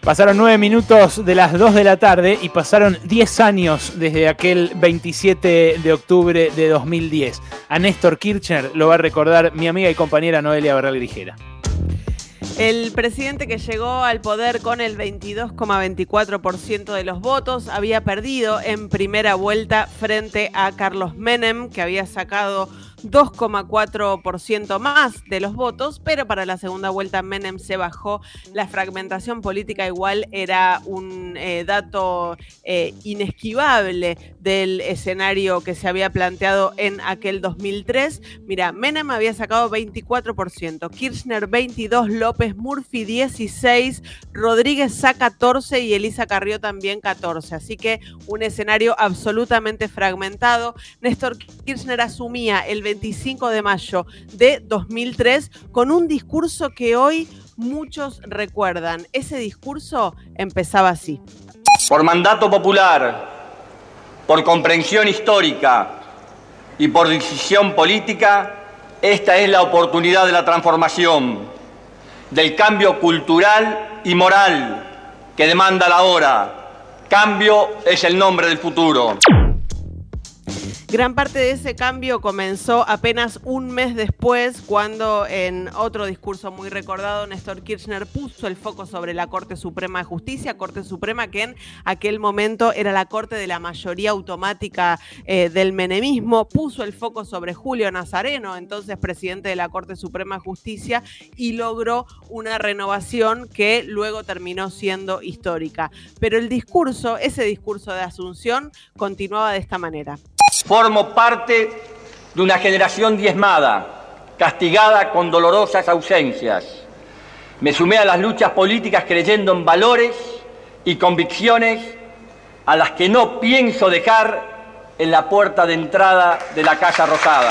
Pasaron 9 minutos de las 2 de la tarde y pasaron 10 años desde aquel 27 de octubre de 2010. A Néstor Kirchner lo va a recordar mi amiga y compañera Noelia Barral Grijera. El presidente que llegó al poder con el 22,24% de los votos había perdido en primera vuelta frente a Carlos Menem, que había sacado 2,4% más de los votos, pero para la segunda vuelta Menem se bajó. La fragmentación política igual era un dato inesquivable del escenario que se había planteado en aquel 2003. Mira, Menem había sacado 24%, Kirchner 22%, López Murphy 16%, Rodríguez saca 14% y Elisa Carrió también 14%. Así que un escenario absolutamente fragmentado. Néstor Kirchner asumía el 25 de mayo de 2003 con un discurso que hoy muchos recuerdan. Ese discurso empezaba así. Por mandato popular, por comprensión histórica y por decisión política, esta es la oportunidad de la transformación, del cambio cultural y moral que demanda la hora. Cambio es el nombre del futuro. Gran parte de ese cambio comenzó apenas un mes después, cuando en otro discurso muy recordado Néstor Kirchner puso el foco sobre la Corte Suprema de Justicia, Corte Suprema que en aquel momento era la corte de la mayoría automática del menemismo, puso el foco sobre Julio Nazareno, entonces presidente de la Corte Suprema de Justicia, y logró una renovación que luego terminó siendo histórica. Pero el discurso, ese discurso de Asunción, continuaba de esta manera. Formo parte de una generación diezmada, castigada con dolorosas ausencias. Me sumé a las luchas políticas creyendo en valores y convicciones a las que no pienso dejar en la puerta de entrada de la Casa Rosada.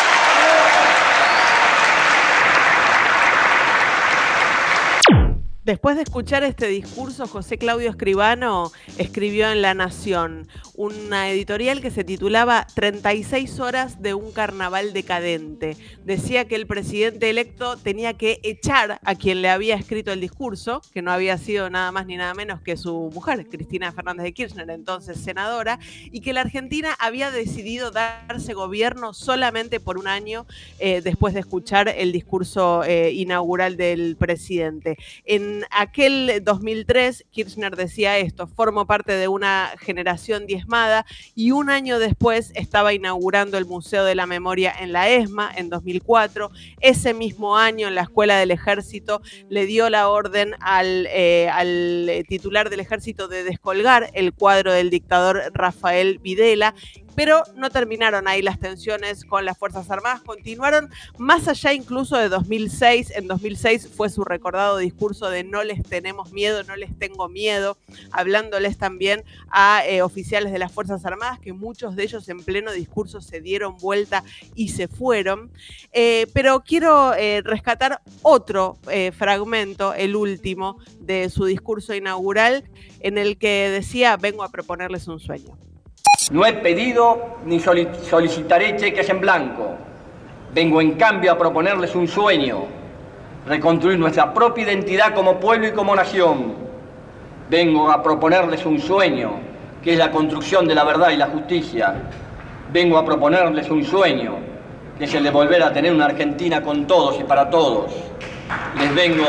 Después de escuchar este discurso, José Claudio Escribano escribió en La Nación una editorial que se titulaba 36 horas de un carnaval decadente. Decía que el presidente electo tenía que echar a quien le había escrito el discurso, que no había sido nada más ni nada menos que su mujer, Cristina Fernández de Kirchner, entonces senadora, y que la Argentina había decidido darse gobierno solamente por un año después de escuchar el discurso inaugural del presidente. En aquel 2003, Kirchner decía esto: formo parte de una generación diezmada, y un año después estaba inaugurando el Museo de la Memoria en la ESMA, en 2004. Ese mismo año, en la Escuela del Ejército, le dio la orden al titular del Ejército de descolgar el cuadro del dictador Rafael Videla. Pero no terminaron ahí las tensiones con las Fuerzas Armadas, continuaron más allá incluso de 2006. En 2006 fue su recordado discurso de no les tenemos miedo, no les tengo miedo, hablándoles también a oficiales de las Fuerzas Armadas, que muchos de ellos en pleno discurso se dieron vuelta y se fueron. Pero quiero rescatar otro fragmento, el último, de su discurso inaugural, en el que decía: vengo a proponerles un sueño. No he pedido ni solicitaré cheques en blanco. Vengo en cambio a proponerles un sueño: reconstruir nuestra propia identidad como pueblo y como nación. Vengo a proponerles un sueño, que es la construcción de la verdad y la justicia. Vengo a proponerles un sueño, que es el de volver a tener una Argentina con todos y para todos. Les vengo...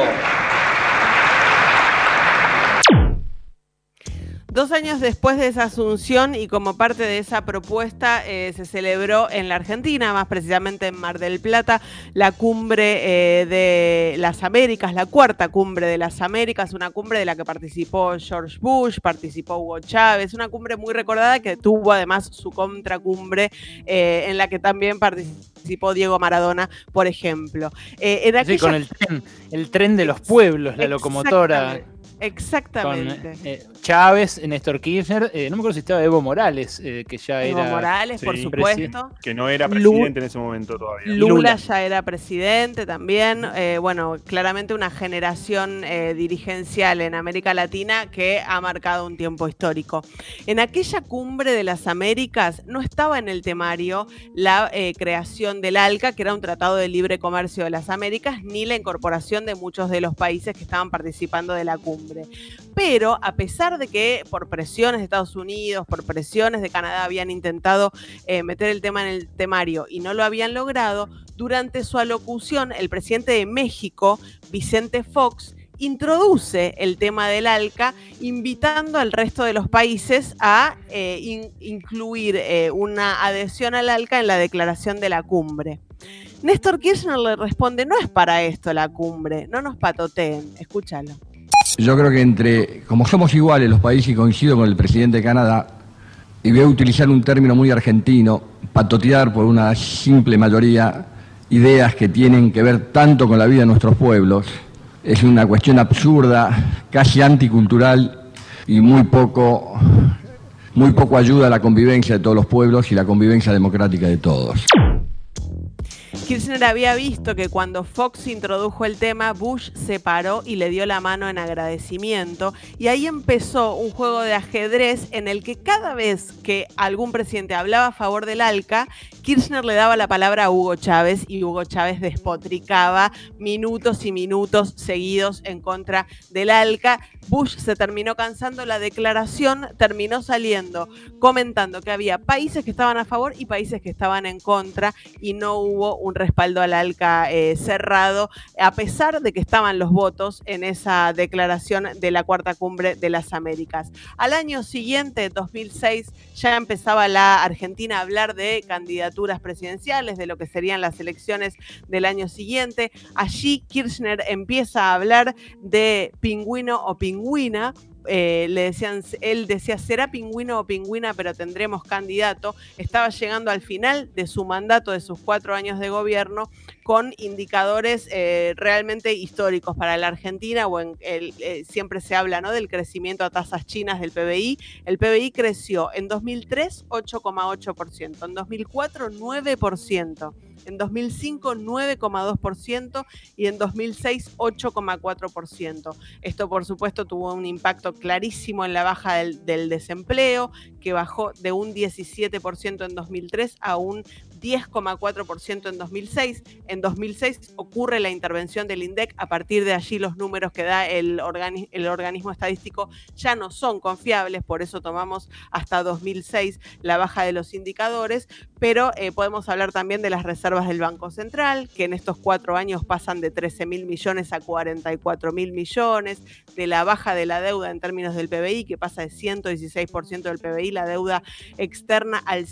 2 años después de esa asunción y como parte de esa propuesta se celebró en la Argentina, más precisamente en Mar del Plata, la cumbre de las Américas, la cuarta cumbre de las Américas, una cumbre de la que participó George Bush, participó Hugo Chávez, una cumbre muy recordada que tuvo además su contracumbre en la que también participó Diego Maradona, por ejemplo. Sí, con el tren de los pueblos, la locomotora. Exactamente. Con Chávez, Néstor Kirchner, no me acuerdo si estaba Evo Morales, que ya Evo era... Morales, sí, por supuesto. Que no era presidente en ese momento todavía. Lula ya era presidente también. Bueno, claramente una generación dirigencial en América Latina que ha marcado un tiempo histórico. En aquella cumbre de las Américas no estaba en el temario la creación del ALCA, que era un tratado de libre comercio de las Américas, ni la incorporación de muchos de los países que estaban participando de la cumbre. cumbre. Pero a pesar de que por presiones de Estados Unidos, por presiones de Canadá habían intentado meter el tema en el temario y no lo habían logrado, durante su alocución el presidente de México, Vicente Fox, introduce el tema del ALCA, invitando al resto de los países a incluir una adhesión al ALCA en la declaración de la cumbre. Néstor Kirchner le responde: no es para esto la cumbre, no nos patoteen. Escúchalo. Yo creo que como somos iguales los países, y coincido con el presidente de Canadá, y voy a utilizar un término muy argentino, patotear por una simple mayoría ideas que tienen que ver tanto con la vida de nuestros pueblos, es una cuestión absurda, casi anticultural y muy poco ayuda a la convivencia de todos los pueblos y la convivencia democrática de todos. Kirchner había visto que cuando Fox introdujo el tema, Bush se paró y le dio la mano en agradecimiento, y ahí empezó un juego de ajedrez en el que cada vez que algún presidente hablaba a favor del ALCA, Kirchner le daba la palabra a Hugo Chávez y Hugo Chávez despotricaba minutos y minutos seguidos en contra del ALCA. Bush se terminó cansando, la declaración terminó saliendo comentando que había países que estaban a favor y países que estaban en contra, y no hubo un respaldo al ALCA cerrado, a pesar de que estaban los votos en esa declaración de la Cuarta Cumbre de las Américas. Al año siguiente, 2006, ya empezaba la Argentina a hablar de candidaturas presidenciales, de lo que serían las elecciones del año siguiente. Allí Kirchner empieza a hablar de pingüino o pingüina. Él decía, será pingüino o pingüina, pero tendremos candidato. Estaba llegando al final de su mandato, de sus 4 años de gobierno, con indicadores realmente históricos para la Argentina. Siempre se habla, ¿no?, del crecimiento a tasas chinas del PBI. El PBI creció en 2003 8,8%, en 2004 9%, en 2005 9,2% y en 2006 8,4%. Esto, por supuesto, tuvo un impacto clarísimo en la baja del desempleo, que bajó de un 17% en 2003 a un 10,4% en 2006. En 2006 ocurre la intervención del INDEC. A partir de allí los números que da el organismo estadístico ya no son confiables, por eso tomamos hasta 2006 la baja de los indicadores, pero podemos hablar también de las reservas del Banco Central, que en estos 4 años pasan de 13.000 millones a 44.000 millones, de la baja de la deuda en términos del PBI, que pasa de 116% del PBI, la deuda externa, al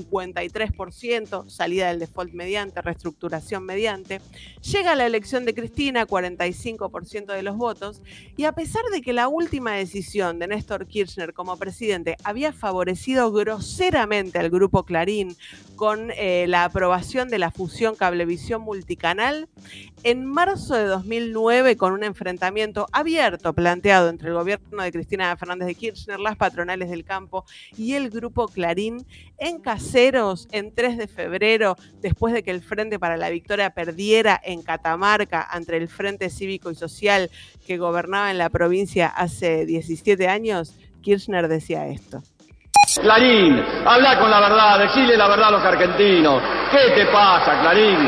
53%, salida del default mediante, reestructuración mediante. Llega la elección de Cristina, 45% de los votos, y a pesar de que la última decisión de Néstor Kirchner como presidente había favorecido groseramente al Grupo Clarín con la aprobación de la fusión Cablevisión Multicanal, en marzo de 2009, con un enfrentamiento abierto planteado entre el gobierno de Cristina Fernández de Kirchner, las patronales del campo y el Grupo Clarín, en Caseros, en 3 de febrero, después de que el Frente para la Victoria perdiera en Catamarca ante el Frente Cívico y Social que gobernaba en la provincia hace 17 años, Kirchner decía esto. Clarín, habla con la verdad, decile la verdad a los argentinos. ¿Qué te pasa, Clarín?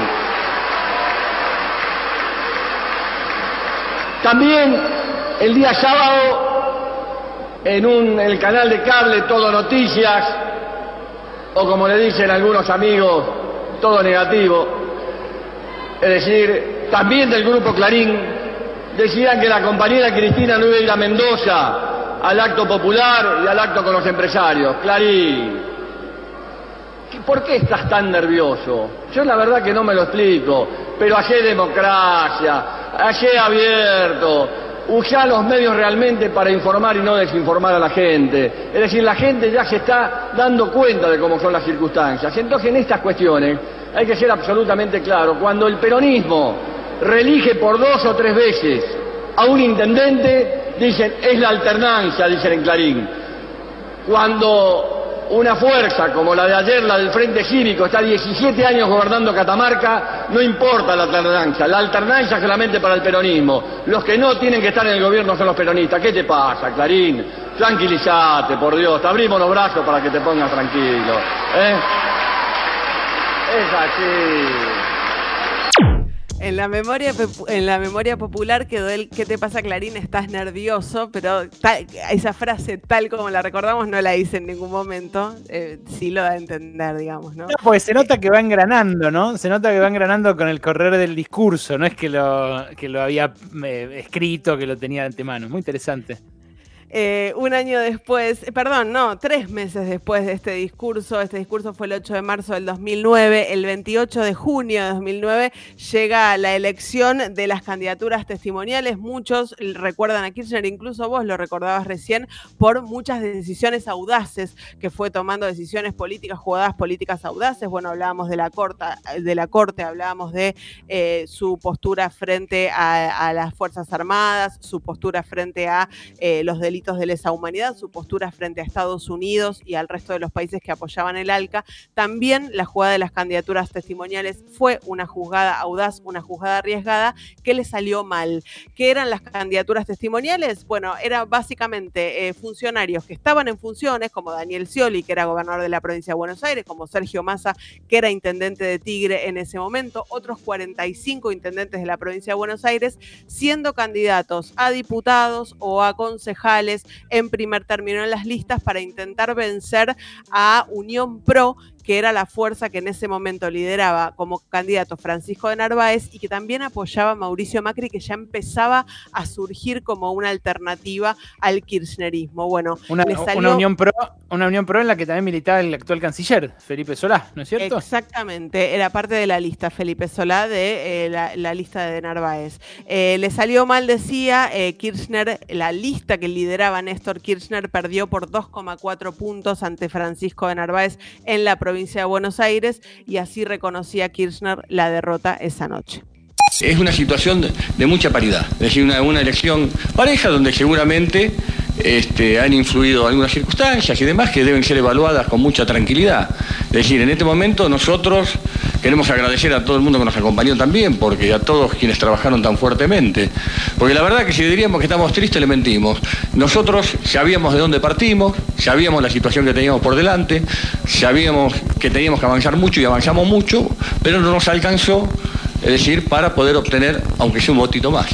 También el día sábado, en el canal de cable Todo Noticias, o como le dicen algunos amigos, Todo Negativo, es decir, también del Grupo Clarín, decían que la compañera Cristina no iba a ir a Mendoza al acto popular y al acto con los empresarios. Clarín, ¿por qué estás tan nervioso? Yo la verdad que no me lo explico, pero hacé democracia, hacé abierto, usá los medios realmente para informar y no desinformar a la gente. Es decir, la gente ya se está dando cuenta de cómo son las circunstancias. Entonces, en estas cuestiones hay que ser absolutamente claro. Cuando el peronismo reelige por 2 o 3 veces a un intendente, dicen, es la alternancia, dicen en Clarín. Cuando una fuerza como la de ayer, la del Frente Cívico, está 17 años gobernando Catamarca, no importa la alternancia es solamente para el peronismo. Los que no tienen que estar en el gobierno son los peronistas. ¿Qué te pasa, Clarín? Tranquilízate, por Dios, te abrimos los brazos para que te pongas tranquilo. Es así. En la memoria popular quedó el ¿qué te pasa, Clarín? Estás nervioso, pero esa frase tal como la recordamos no la hice en ningún momento. Sí lo da a entender, digamos, ¿no? No, porque se nota que va engranando, ¿no? Se nota que va engranando con el correr del discurso, no es que lo había escrito, que lo tenía de antemano. Muy interesante. Un año después, 3 meses después de este discurso fue el 8 de marzo del 2009, el 28 de junio de 2009 llega la elección de las candidaturas testimoniales. Muchos recuerdan a Kirchner, incluso vos lo recordabas recién, por muchas decisiones audaces que fue tomando, decisiones políticas, jugadas políticas audaces. Bueno, hablábamos de la corte, hablábamos de su postura frente a las Fuerzas Armadas, su postura frente a los delitos de lesa humanidad, su postura frente a Estados Unidos y al resto de los países que apoyaban el ALCA. También la jugada de las candidaturas testimoniales fue una jugada audaz, una jugada arriesgada que le salió mal. ¿Qué eran las candidaturas testimoniales? Bueno, eran básicamente funcionarios que estaban en funciones, como Daniel Scioli, que era gobernador de la provincia de Buenos Aires, como Sergio Massa, que era intendente de Tigre en ese momento, otros 45 intendentes de la provincia de Buenos Aires, siendo candidatos a diputados o a concejales en primer término en las listas para intentar vencer a Unión Pro, que era la fuerza que en ese momento lideraba como candidato Francisco de Narváez y que también apoyaba a Mauricio Macri, que ya empezaba a surgir como una alternativa al kirchnerismo. Bueno, una Unión Pro en la que también militaba el actual canciller, Felipe Solá, ¿no es cierto? Exactamente, era parte de la lista, Felipe Solá, de la lista de Narváez. Le salió mal, decía Kirchner, la lista que lideraba Néstor Kirchner perdió por 2,4 puntos ante Francisco de Narváez en la provincia de Buenos Aires, y así reconocía Kirchner la derrota esa noche. Es una situación de mucha paridad, es decir, una elección pareja donde seguramente han influido algunas circunstancias y demás que deben ser evaluadas con mucha tranquilidad. Es decir, en este momento nosotros queremos agradecer a todo el mundo que nos acompañó también, porque a todos quienes trabajaron tan fuertemente, porque la verdad que si diríamos que estamos tristes le mentimos. Nosotros sabíamos de dónde partimos, sabíamos la situación que teníamos por delante, sabíamos que teníamos que avanzar mucho y avanzamos mucho, pero no nos alcanzó, es decir, para poder obtener, aunque sea un votito más.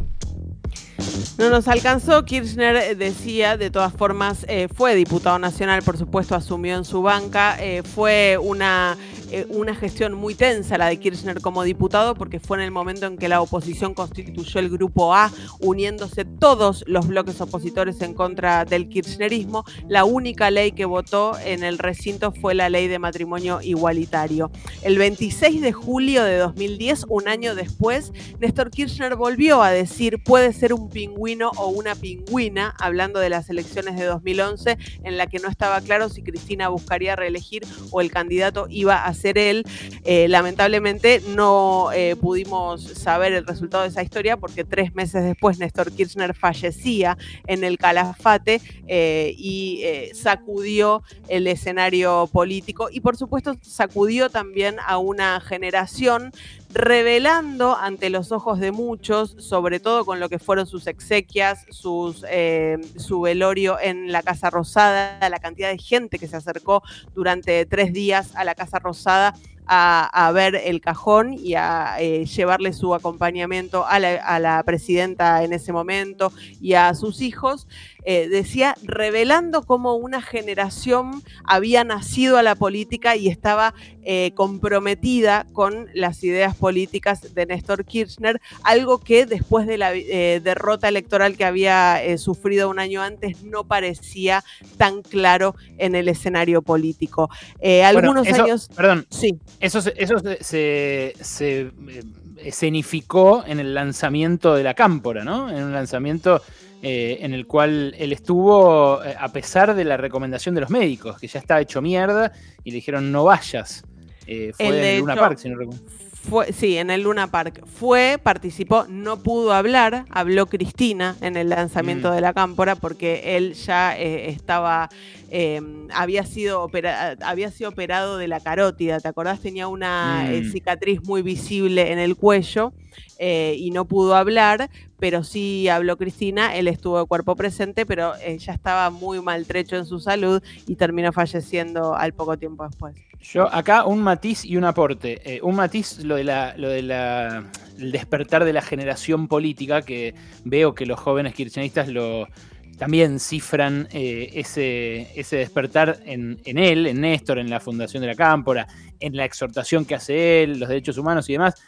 No nos alcanzó. Kirchner decía, de todas formas, fue diputado nacional, por supuesto, asumió en su banca. Fue una gestión muy tensa la de Kirchner como diputado, porque fue en el momento en que la oposición constituyó el Grupo A, uniéndose todos los bloques opositores en contra del kirchnerismo. La única ley que votó en el recinto fue la ley de matrimonio igualitario. El 26 de julio de 2010, un año después, Néstor Kirchner volvió a decir: puede ser un pingüino o una pingüina, hablando de las elecciones de 2011, en la que no estaba claro si Cristina buscaría reelegir o el candidato iba a ser él. Lamentablemente no pudimos saber el resultado de esa historia, porque 3 meses después Néstor Kirchner fallecía en el Calafate y sacudió el escenario político y por supuesto sacudió también a una generación, revelando ante los ojos de muchos, sobre todo con lo que fueron sus exequias, su velorio en la Casa Rosada, la cantidad de gente que se acercó durante 3 días a la Casa Rosada a ver el cajón y a llevarle su acompañamiento a la presidenta en ese momento y a sus hijos. Decía, revelando cómo una generación había nacido a la política y estaba comprometida con las ideas políticas de Néstor Kirchner, algo que después de la derrota electoral que había sufrido un año antes no parecía tan claro en el escenario político. Algunos años... Perdón, sí. Eso se escenificó en el lanzamiento de la Cámpora, ¿no? En un lanzamiento en el cual él estuvo a pesar de la recomendación de los médicos, que ya estaba hecho mierda y le dijeron no vayas. Fue en el Luna Park, si no recuerdo. Sí, en el Luna Park. Participó, no pudo hablar, habló Cristina en el lanzamiento de la Cámpora, porque él ya había sido operado de la carótida, ¿te acordás? Tenía una cicatriz muy visible en el cuello. y no pudo hablar, pero sí habló Cristina, él estuvo de cuerpo presente, pero ya estaba muy maltrecho en su salud y terminó falleciendo al poco tiempo después. Yo acá un matiz y un aporte. Un matiz, el despertar de la generación política, que veo que los jóvenes kirchneristas también cifran ese despertar en él, en Néstor, en la fundación de la Cámpora, en la exhortación que hace él, los derechos humanos y demás.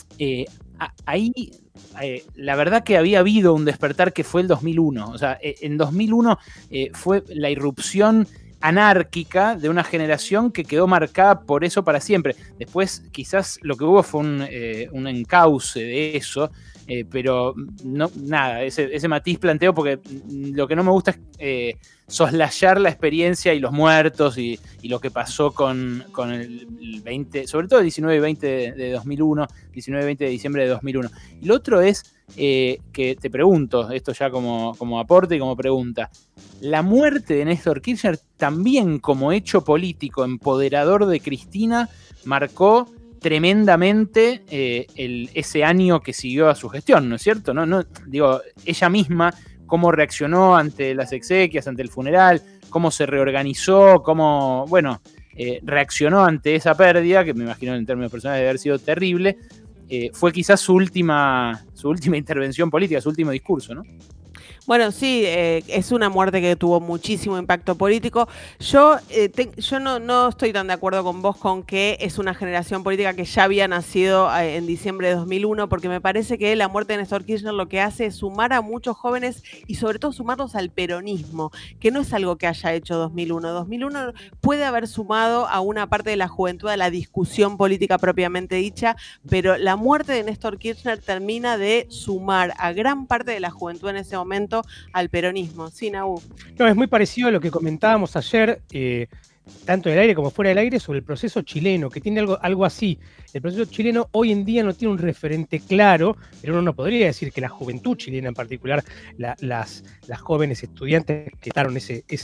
Ahí la verdad que había habido un despertar que fue el 2001. O sea, en 2001 fue la irrupción anárquica de una generación que quedó marcada por eso para siempre. Después quizás lo que hubo fue un encauce de eso, pero no, nada, ese matiz planteo porque lo que no me gusta es soslayar la experiencia y los muertos y lo que pasó con el 20, sobre todo el 19 y 20 de 2001, 19 y 20 de diciembre de 2001. Y lo otro es que te pregunto, esto ya como aporte y como pregunta, la muerte de Néstor Kirchner también como hecho político empoderador de Cristina marcó tremendamente ese año que siguió a su gestión, ¿no es cierto? No, digo, ella misma, cómo reaccionó ante las exequias, ante el funeral, cómo se reorganizó, cómo, reaccionó ante esa pérdida, que me imagino en términos personales debe haber sido terrible, fue quizás su última intervención política, su último discurso, ¿no? Bueno, sí, es una muerte que tuvo muchísimo impacto político. Yo no estoy tan de acuerdo con vos con que es una generación política que ya había nacido en diciembre de 2001, porque me parece que la muerte de Néstor Kirchner lo que hace es sumar a muchos jóvenes y sobre todo sumarlos al peronismo, que no es algo que haya hecho 2001. 2001 puede haber sumado a una parte de la juventud a la discusión política propiamente dicha, pero la muerte de Néstor Kirchner termina de sumar a gran parte de la juventud en ese momento al peronismo. Sí, Nahú. No, es muy parecido a lo que comentábamos ayer, tanto en el aire como fuera del aire, sobre el proceso chileno, que tiene algo así. El proceso chileno hoy en día no tiene un referente claro, pero uno no podría decir que la juventud chilena en particular, las jóvenes estudiantes que daron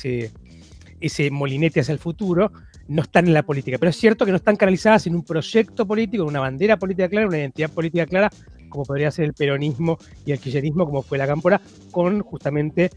ese molinete hacia el futuro, no están en la política. Pero es cierto que no están canalizadas en un proyecto político, en una bandera política clara, una identidad política clara, como podría ser el peronismo y el kirchnerismo, como fue la Cámpora, con justamente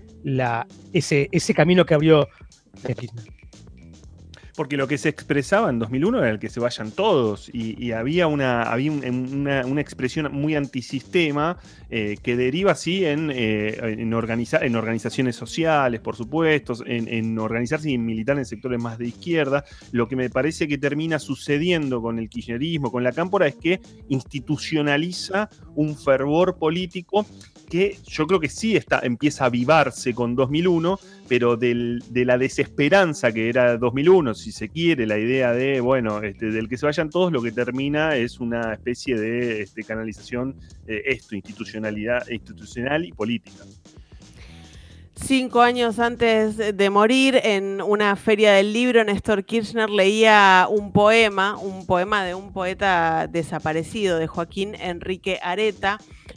ese camino que abrió Kirchner. Porque lo que se expresaba en 2001 era el que se vayan todos, y había una expresión muy antisistema que deriva así en organizaciones sociales, por supuesto, en organizarse y en militar en sectores más de izquierda. Lo que me parece que termina sucediendo con el kirchnerismo, con la Cámpora, es que institucionaliza un fervor político que yo creo que sí empieza a avivarse con 2001, pero de la desesperanza que era 2001, si se quiere, la idea de, del que se vayan todos, lo que termina es una especie de canalización institucional y política. 5 años antes de morir, en una feria del libro, Néstor Kirchner leía un poema de un poeta desaparecido, de Joaquín Enrique Areta.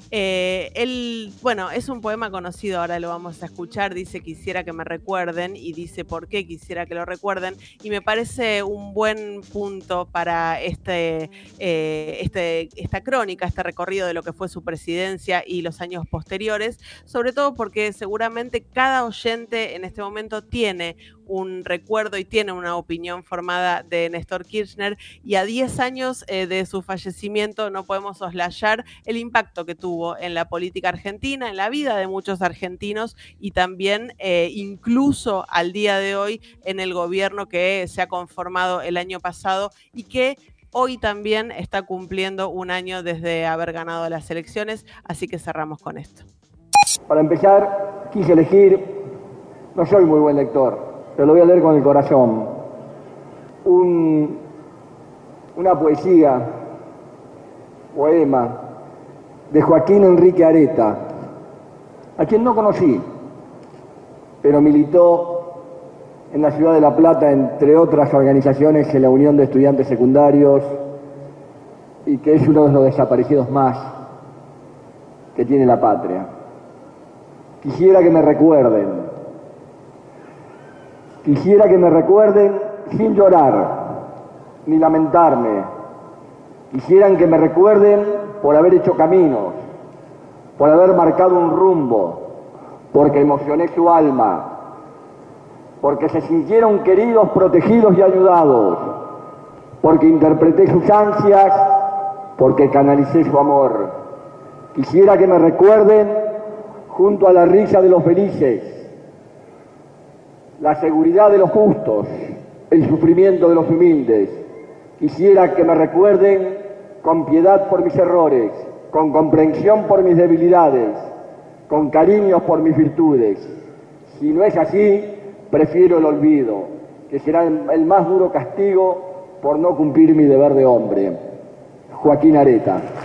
Es un poema conocido, ahora lo vamos a escuchar. Dice: quisiera que me recuerden, y dice por qué quisiera que lo recuerden, y me parece un buen punto para esta crónica, este recorrido de lo que fue su presidencia y los años posteriores, sobre todo porque seguramente cada oyente en este momento tiene un recuerdo y tiene una opinión formada de Néstor Kirchner, y a 10 años de su fallecimiento no podemos soslayar el impacto que tuvo en la política argentina, en la vida de muchos argentinos, y también incluso al día de hoy en el gobierno que se ha conformado el año pasado y que hoy también está cumpliendo un año desde haber ganado las elecciones. Así que cerramos con esto. Para empezar, quise elegir, no soy muy buen lector, pero lo voy a leer con el corazón, una poema de Joaquín Enrique Areta, a quien no conocí, pero militó en la ciudad de La Plata, entre otras organizaciones, en la Unión de Estudiantes Secundarios, y que es uno de los desaparecidos más que tiene la patria. Quisiera que me recuerden sin llorar ni lamentarme. Quisieran que me recuerden por haber hecho caminos, por haber marcado un rumbo, porque emocioné su alma, porque se sintieron queridos, protegidos y ayudados, porque interpreté sus ansias, porque canalicé su amor. Quisiera que me recuerden junto a la risa de los felices, la seguridad de los justos, el sufrimiento de los humildes. Quisiera que me recuerden con piedad por mis errores, con comprensión por mis debilidades, con cariño por mis virtudes. Si no es así, prefiero el olvido, que será el más duro castigo por no cumplir mi deber de hombre. Joaquín Areta.